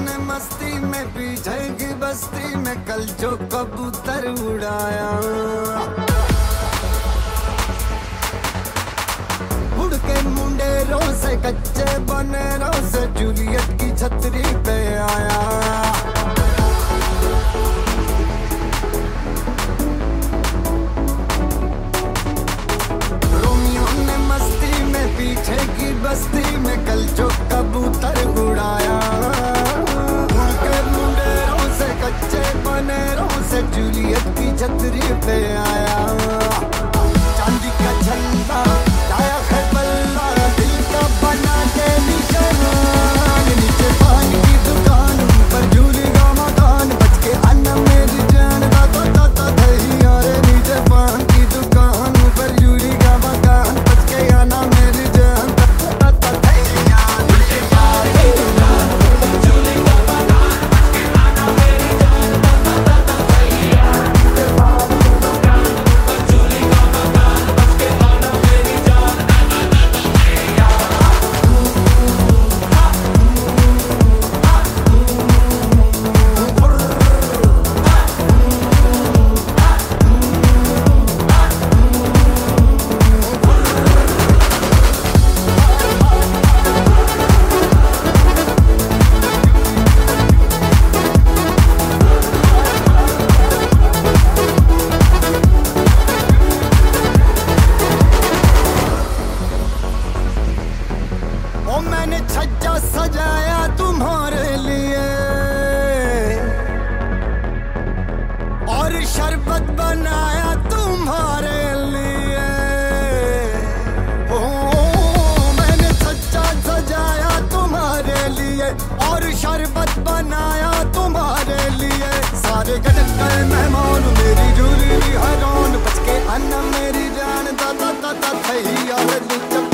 ने मस्ती में पीछे की बस्ती में कल जो कबूतर उड़ाया, उड़ के मुंडेरों से कच्चे बनेरों से जूलियट की छतरी पे आया। रोमियो ने मस्ती में पीछे की बस्ती में कल जो कबूतर उड़ाया, उड़ के मुंडेरों से कच्चे बनेरों से जूलियट की छतरी पे आया। चांदी का झंडा लाया है बल्ला, दिल का बना के निशान, नीचे पान की दुकान ऊपर झूली का मकान, बच के आना मेरी जान दाता दहिया रे। नीचे पान की दुकान ऊपर झूली का मकान, बच के आना मेरी जान दाता दहिया। नीचे पान की दुकान ऊपर झूली का मकान, बच के आना मेरी जान दाता दहिया। नीचे पान की दुकान ऊपर झूली का मकान, बच के आना मेरी जान दाता दहिया। ओ मैंने छज्जा सजाया तुम्हारे लिए और शरबत बनाया तुम्हारे लिए। ओ मैंने छज्जा सजाया तुम्हारे लिए और शरबत बनाया तुम्हारे लिए। सारे गजब गए मेहमान मेरी झूली हैरान, बच के आना मेरी जान दाता थैया।